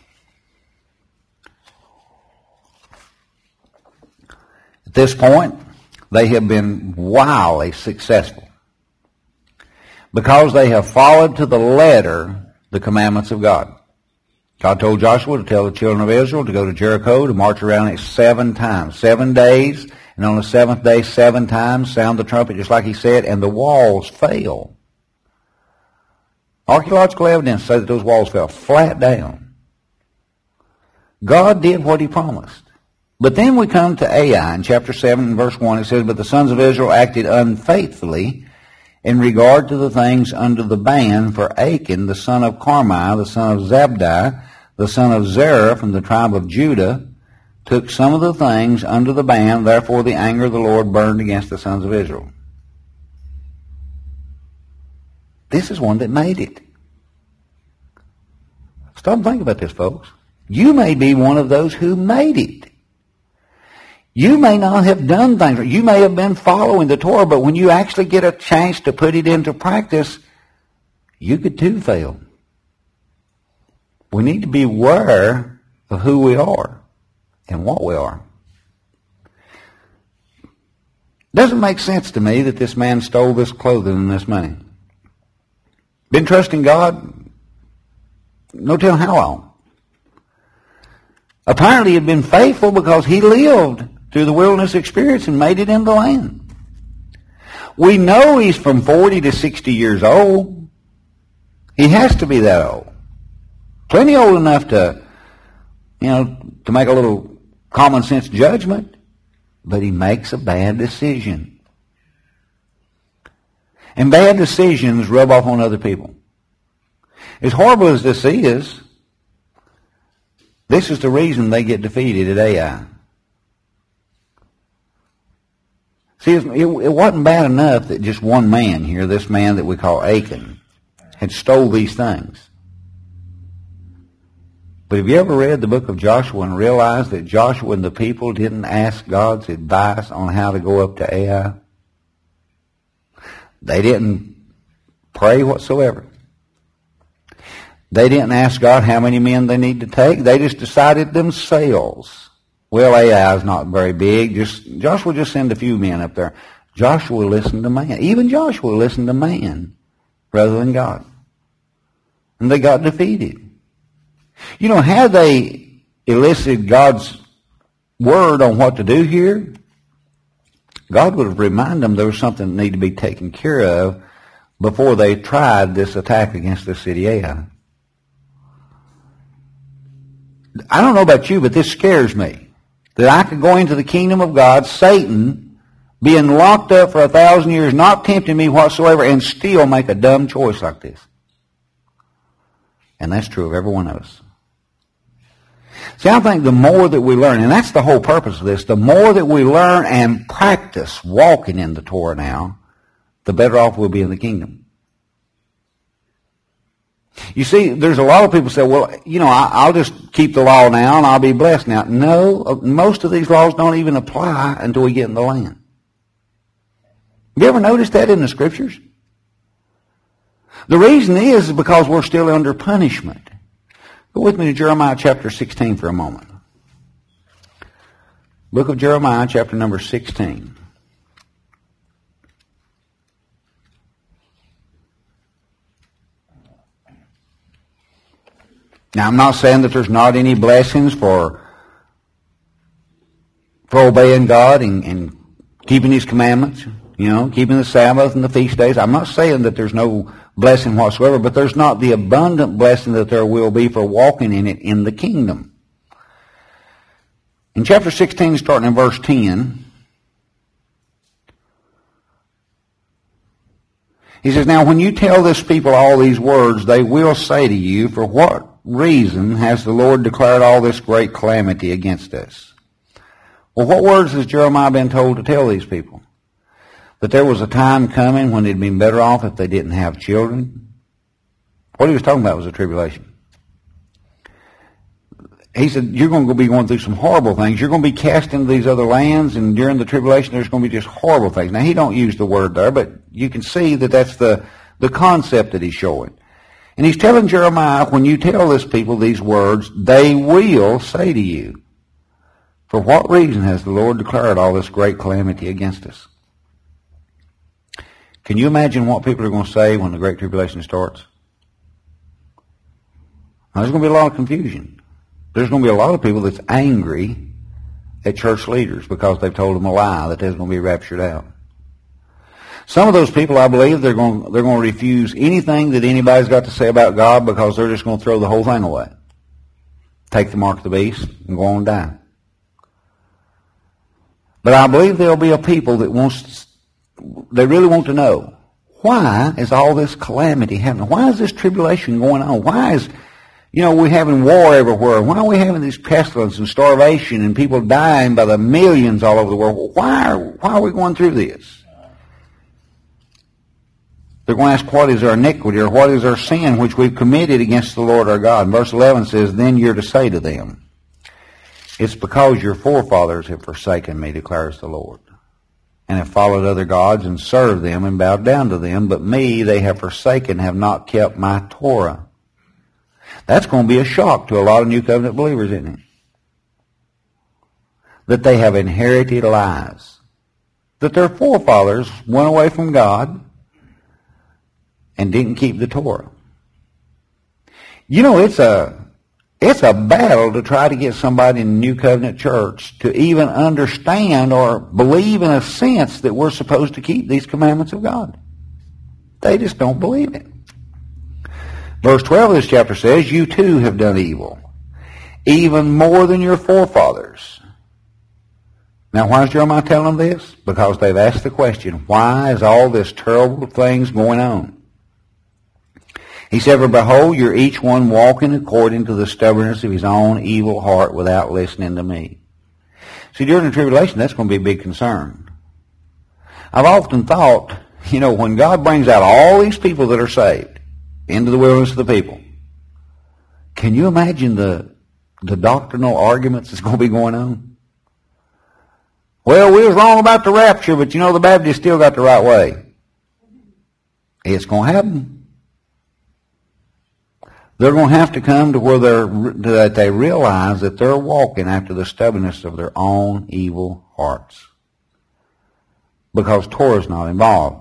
At this point, they have been wildly successful because they have followed to the letter the commandments of God. God told Joshua to tell the children of Israel to go to Jericho, to march around it seven times, seven days, and on the seventh day, seven times, sound the trumpet, just like He said, and the walls fell. Archaeological evidence says that those walls fell flat down. God did what He promised. But then we come to Ai in chapter seven and verse one. It says, But the sons of Israel acted unfaithfully in regard to the things under the ban, for Achan, the son of Carmi, the son of Zabdi, the son of Zerah from the tribe of Judah, took some of the things under the ban. Therefore the anger of the Lord burned against the sons of Israel. This is one that made it. Stop and think about this, folks. You may be one of those who made it. You may not have done things. You may have been following the Torah, but when you actually get a chance to put it into practice, you could too fail. We need to be aware of who we are and what we are. Doesn't make sense to me that this man stole this clothing and this money. Been trusting God no telling how long. Apparently he had been faithful because he lived through the wilderness experience and made it in the land. We know he's from forty to sixty years old. He has to be that old. Plenty old enough to, you know, to make a little common sense judgment. But he makes a bad decision. And bad decisions rub off on other people. As horrible as this is, this is the reason they get defeated at Ai. See, it, it wasn't bad enough that just one man here, this man that we call Achan, had stole these things. But have you ever read the book of Joshua and realized that Joshua and the people didn't ask God's advice on how to go up to Ai? They didn't pray whatsoever. They didn't ask God how many men they need to take. They just decided themselves. Well, Ai is not very big. Just Joshua just send a few men up there. Joshua listened to man. Even Joshua listened to man rather than God. And they got defeated. You know, had they elicited God's word on what to do here, God would have reminded them there was something that needed to be taken care of before they tried this attack against the city Ai. I don't know about you, but this scares me. That I could go into the kingdom of God, Satan, being locked up for a thousand years, not tempting me whatsoever, and still make a dumb choice like this. And that's true of every one of us. See, I think the more that we learn, and that's the whole purpose of this, the more that we learn and practice walking in the Torah now, the better off we'll be in the kingdom. You see, there's a lot of people say, well, you know, I'll just keep the law now and I'll be blessed now. No, most of these laws don't even apply until we get in the land. Have you ever noticed that in the Scriptures? The reason is because we're still under punishment. Go with me to Jeremiah chapter sixteen for a moment. Book of Jeremiah chapter number sixteen. Now, I'm not saying that there's not any blessings for, for obeying God and, and keeping His commandments, you know, keeping the Sabbath and the feast days. I'm not saying that there's no blessing whatsoever, but there's not the abundant blessing that there will be for walking in it in the kingdom. In chapter sixteen, starting in verse ten, he says, now when you tell this people all these words, they will say to you, for what reason has the Lord declared all this great calamity against us? Well, what words has Jeremiah been told to tell these people? That there was a time coming when they'd been better off if they didn't have children? What he was talking about was a tribulation. He said, you're going to be going through some horrible things. You're going to be cast into these other lands, and during the tribulation there's going to be just horrible things. Now, he don't use the word there, but you can see that that's the, the concept that he's showing. And he's telling Jeremiah, when you tell this people these words, they will say to you, for what reason has the Lord declared all this great calamity against us? Can you imagine what people are going to say when the Great Tribulation starts? Now, there's going to be a lot of confusion. There's going to be a lot of people that's angry at church leaders because they've told them a lie that they're going to be raptured out. Some of those people, I believe, they're going, they're going to refuse anything that anybody's got to say about God because they're just going to throw the whole thing away. Take the mark of the beast and go on and die. But I believe there'll be a people that wants, they really want to know, why is all this calamity happening? Why is this tribulation going on? Why is, you know, we're having war everywhere? Why are we having these pestilence and starvation and people dying by the millions all over the world? Why are, why are we going through this? They're going to ask, what is our iniquity, or what is our sin which we've committed against the Lord our God? And verse eleven says, then you're to say to them, it's because your forefathers have forsaken me, declares the Lord, and have followed other gods and served them and bowed down to them. But me they have forsaken, have not kept my Torah. That's going to be a shock to a lot of New Covenant believers, isn't it? That they have inherited lies. That their forefathers went away from God and didn't keep the Torah. You know, it's a it's a battle to try to get somebody in the New Covenant church to even understand or believe in a sense that we're supposed to keep these commandments of God. They just don't believe it. Verse twelve of this chapter says, you too have done evil, even more than your forefathers. Now, why is Jeremiah telling them this? Because they've asked the question, why is all this terrible things going on? He said, for behold, you're each one walking according to the stubbornness of his own evil heart without listening to me. See, during the tribulation, that's going to be a big concern. I've often thought, you know, when God brings out all these people that are saved into the wilderness of the people, can you imagine the, the doctrinal arguments that's going to be going on? Well, we was wrong about the rapture, but you know, the Baptists still got the right way. It's going to happen. They're going to have to come to where they're, that they realize that they're walking after the stubbornness of their own evil hearts. Because Torah is not involved.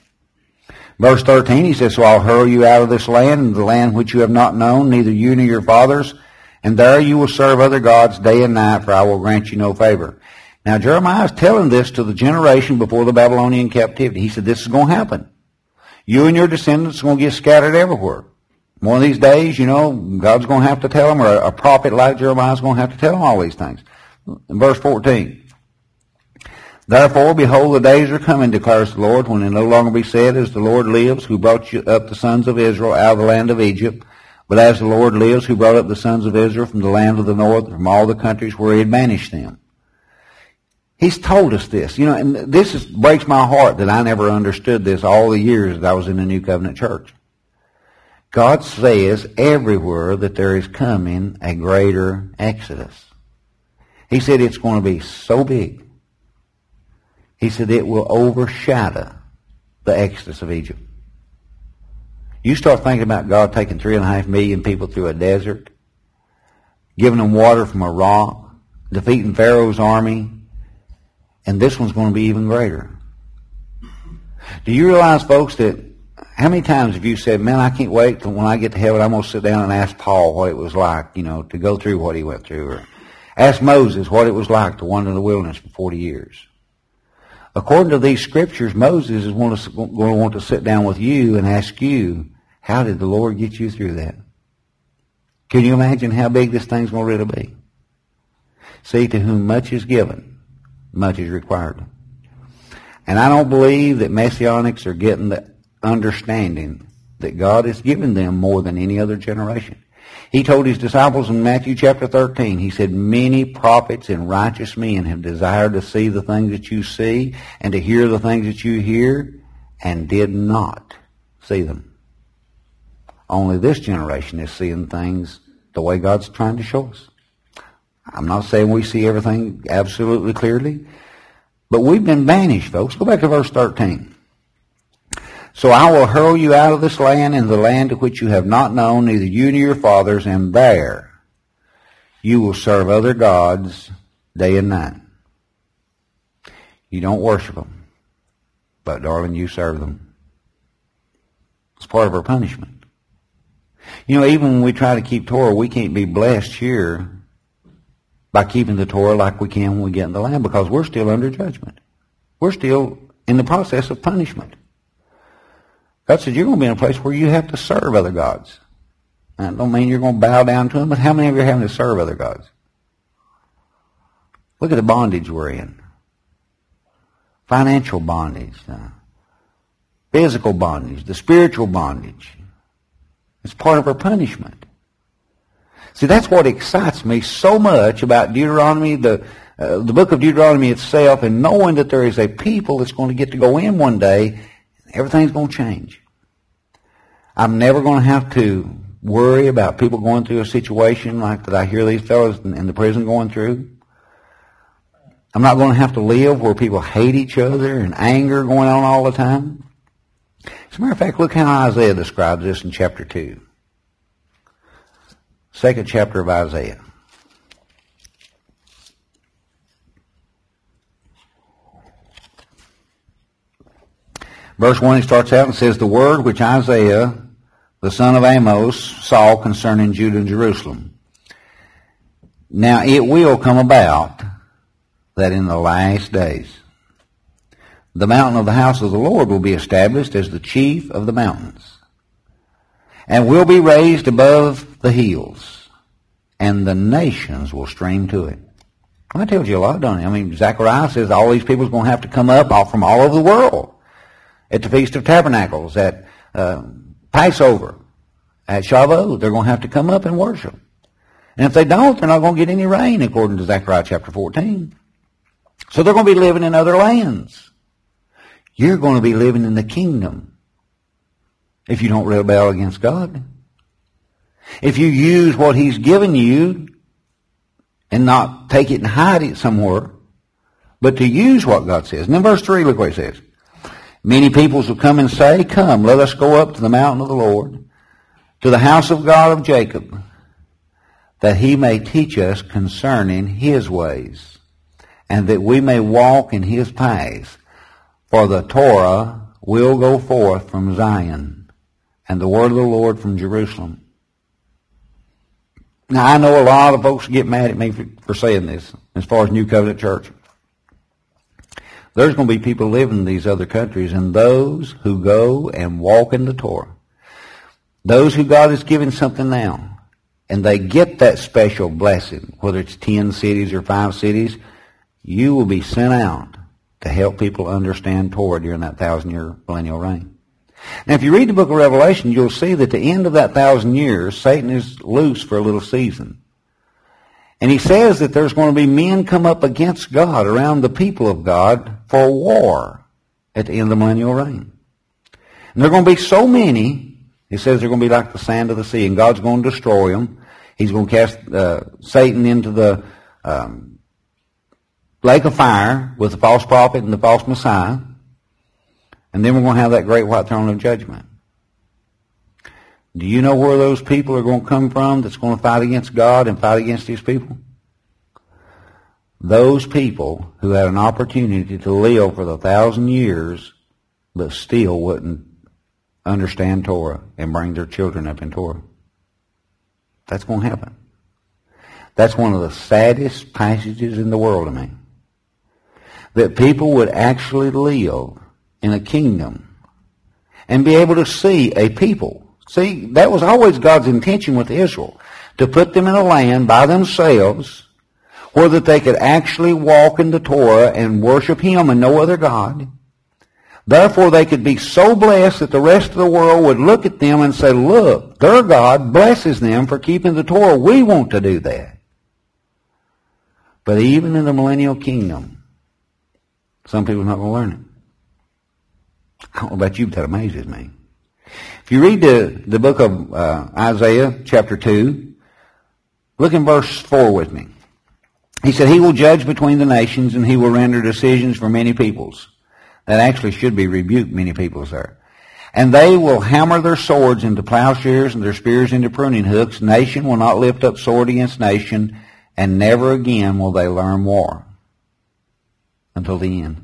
Verse thirteen, he says, so I'll hurl you out of this land, the land which you have not known, neither you nor your fathers, and there you will serve other gods day and night, for I will grant you no favor. Now, Jeremiah is telling this to the generation before the Babylonian captivity. He said, this is going to happen. You and your descendants are going to get scattered everywhere. One of these days, you know, God's going to have to tell them, or a prophet like Jeremiah is going to have to tell them all these things. In verse fourteen, therefore, behold, the days are coming, declares the Lord, when it no longer be said, as the Lord lives, who brought you up the sons of Israel out of the land of Egypt, but as the Lord lives, who brought up the sons of Israel from the land of the north, from all the countries where he had banished them. He's told us this, you know, and this is, breaks my heart that I never understood this all the years that I was in the New Covenant church. God says everywhere that there is coming a greater exodus. He said it's going to be so big. He said it will overshadow the exodus of Egypt. You start thinking about God taking three and a half million people through a desert, giving them water from a rock, defeating Pharaoh's army, and this one's going to be even greater. Do you realize, folks, that how many times have you said, man, I can't wait till when I get to heaven, I'm going to sit down and ask Paul what it was like, you know, to go through what he went through, or ask Moses what it was like to wander in the wilderness for forty years. According to these scriptures, Moses is going to want to sit down with you and ask you, how did the Lord get you through that? Can you imagine how big this thing's going to really be? See, to whom much is given, much is required. And I don't believe that Messianics are getting the understanding that God has given them more than any other generation. He told his disciples in Matthew chapter thirteen, he said, many prophets and righteous men have desired to see the things that you see and to hear the things that you hear, and did not see them. Only this generation is seeing things the way God's trying to show us. I'm not saying we see everything absolutely clearly, but we've been banished, folks. Go back to verse thirteen. So I will hurl you out of this land, and the land of which you have not known, neither you nor your fathers, and there you will serve other gods day and night. You don't worship them, but darling, you serve them. It's part of our punishment. You know, even when we try to keep Torah, we can't be blessed here by keeping the Torah like we can when we get in the land, because we're still under judgment. We're still in the process of punishment. God said you're going to be in a place where you have to serve other gods. That don't mean you're going to bow down to them, but how many of you are having to serve other gods? Look at the bondage we're in. Financial bondage, uh, physical bondage, the spiritual bondage. It's part of our punishment. See, that's what excites me so much about Deuteronomy, the uh, the book of Deuteronomy itself, and knowing that there is a people that's going to get to go in one day. Everything's going to change. I'm never going to have to worry about people going through a situation like that I hear these fellows in, in the prison going through. I'm not going to have to live where people hate each other and anger going on all the time. As a matter of fact, look how Isaiah describes this in chapter two. Second chapter of Isaiah. Verse one, he starts out and says, the word which Isaiah, the son of Amos, saw concerning Judah and Jerusalem. Now it will come about that in the last days the mountain of the house of the Lord will be established as the chief of the mountains, and will be raised above the hills, and the nations will stream to it. Well, that tells you a lot, don't it? I mean, Zechariah says all these people are going to have to come up all from all over the world at the Feast of Tabernacles, at uh, Passover, at Shavuot. They're going to have to come up and worship. And if they don't, they're not going to get any rain, according to Zechariah chapter fourteen. So they're going to be living in other lands. You're going to be living in the kingdom if you don't rebel against God. If you use what He's given you and not take it and hide it somewhere, but to use what God says. And then verse three, look what it says. Many peoples will come and say, come, let us go up to the mountain of the Lord, to the house of God of Jacob, that He may teach us concerning His ways, and that we may walk in His paths. For the Torah will go forth from Zion, and the word of the Lord from Jerusalem. Now, I know a lot of folks get mad at me for, for saying this, as far as New Covenant Church. There's going to be people living in these other countries, and those who go and walk in the Torah, those who God has given something now, and they get that special blessing, whether it's ten cities or five cities, you will be sent out to help people understand Torah during that thousand-year millennial reign. Now, if you read the book of Revelation, you'll see that at the end of that thousand years, Satan is loose for a little season. And he says that there's going to be men come up against God, around the people of God, for war at the end of the millennial reign. And there are going to be so many, he says they're going to be like the sand of the sea, and God's going to destroy them. He's going to cast uh, Satan into the um, lake of fire with the false prophet and the false Messiah. And then we're going to have that great white throne of judgment. Do you know where those people are going to come from that's going to fight against God and fight against His people? Those people who had an opportunity to live for the thousand years but still wouldn't understand Torah and bring their children up in Torah. That's going to happen. That's one of the saddest passages in the world to me. That people would actually live in a kingdom and be able to see a people. See, that was always God's intention with Israel, to put them in a land by themselves where that they could actually walk in the Torah and worship Him and no other God. Therefore, they could be so blessed that the rest of the world would look at them and say, look, their God blesses them for keeping the Torah. We want to do that. But even in the millennial kingdom, some people are not going to learn it. I don't know about you, but that amazes me. If you read the, the book of uh, Isaiah, chapter two, look in verse four with me. He said, He will judge between the nations, and He will render decisions for many peoples. That actually should be rebuke many peoples there. And they will hammer their swords into plowshares and their spears into pruning hooks. Nation will not lift up sword against nation, and never again will they learn war until the end.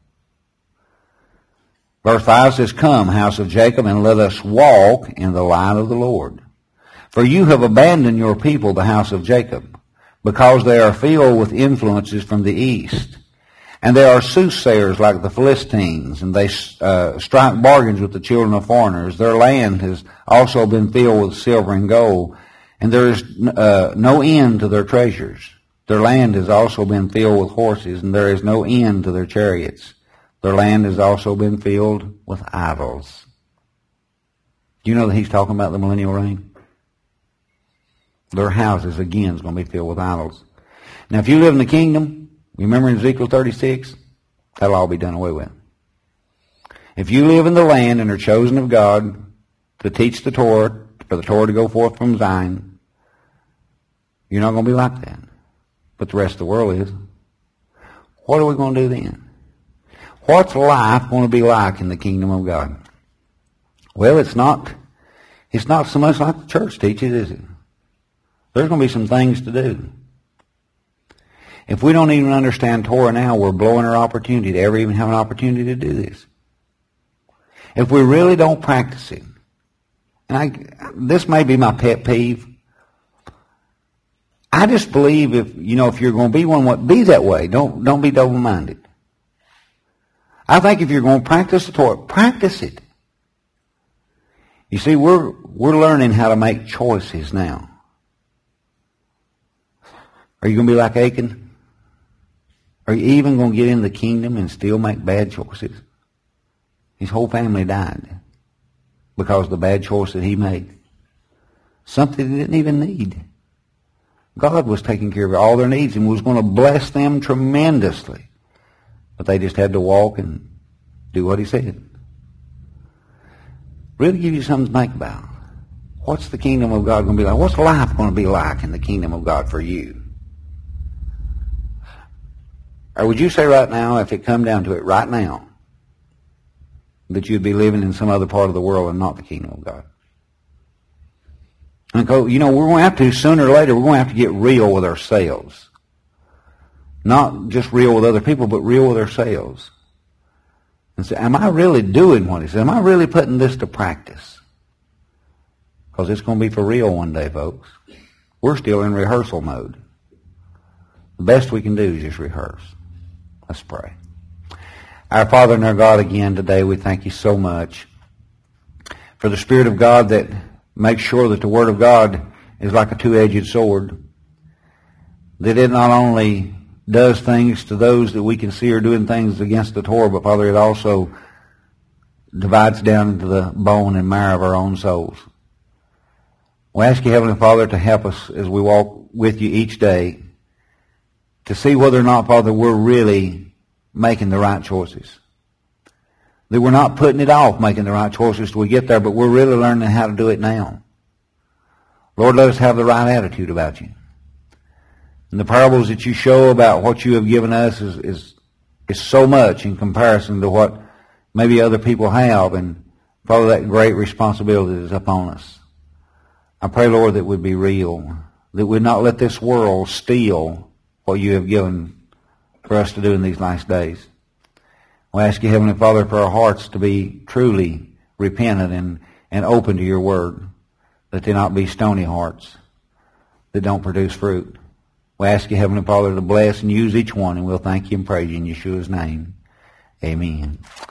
Verse five says, come, house of Jacob, and let us walk in the light of the Lord. For you have abandoned your people, the house of Jacob, because they are filled with influences from the east. And they are soothsayers like the Philistines, and they uh, strike bargains with the children of foreigners. Their land has also been filled with silver and gold, and there is uh, no end to their treasures. Their land has also been filled with horses, and there is no end to their chariots. Their land has also been filled with idols. Do you know that he's talking about the millennial reign? Their houses, again, is going to be filled with idols. Now, if you live in the kingdom, remember in Ezekiel thirty-six, that'll all be done away with. If you live in the land and are chosen of God, to teach the Torah, for the Torah to go forth from Zion. You're not going to be like that. But the rest of the world is. What are we going to do then? What's life going to be like in the kingdom of God? Well, it's not, it's not so much like the church teaches, is it? There's going to be some things to do. If we don't even understand Torah now, we're blowing our opportunity to ever even have an opportunity to do this. If we really don't practice it, and I, this may be my pet peeve, I just believe if, you know, if you're going to be one, what, be that way. Don't, don't be double-minded. I think if you're going to practice the Torah, practice it. You see, we're, we're learning how to make choices now. Are you going to be like Achan? Are you even going to get in the kingdom and still make bad choices? His whole family died because of the bad choice that he made. Something they didn't even need. God was taking care of all their needs and was going to bless them tremendously. But they just had to walk and do what he said. Really give you something to think about. What's the kingdom of God going to be like? What's life going to be like in the kingdom of God for you? Or would you say right now, if it come down to it right now, that you'd be living in some other part of the world and not the kingdom of God? And go, you know, we're going to have to, sooner or later, we're going to have to get real with ourselves. Not just real with other people, but real with ourselves. And say, am I really doing what he said? Am I really putting this to practice? Because it's going to be for real one day, folks. We're still in rehearsal mode. The best we can do is just rehearse. Let's pray. Our Father and our God, again today, we thank you so much for the Spirit of God that makes sure that the Word of God is like a two-edged sword. That it not only does things to those that we can see are doing things against the Torah, but Father, it also divides down into the bone and marrow of our own souls. We ask you, Heavenly Father, to help us as we walk with you each day to see whether or not, Father, we're really making the right choices. That we're not putting it off making the right choices till we get there, but we're really learning how to do it now. Lord, let us have the right attitude about you. And the parables that you show about what you have given us is, is, is so much in comparison to what maybe other people have, and Father, that great responsibility is upon us. I pray, Lord, that we'd be real, that we'd not let this world steal what you have given for us to do in these last days. We ask you, Heavenly Father, for our hearts to be truly repentant and, and open to your word, that they not be stony hearts that don't produce fruit. We ask you, Heavenly Father, to bless and use each one, and we'll thank you and praise you in Yeshua's name. Amen.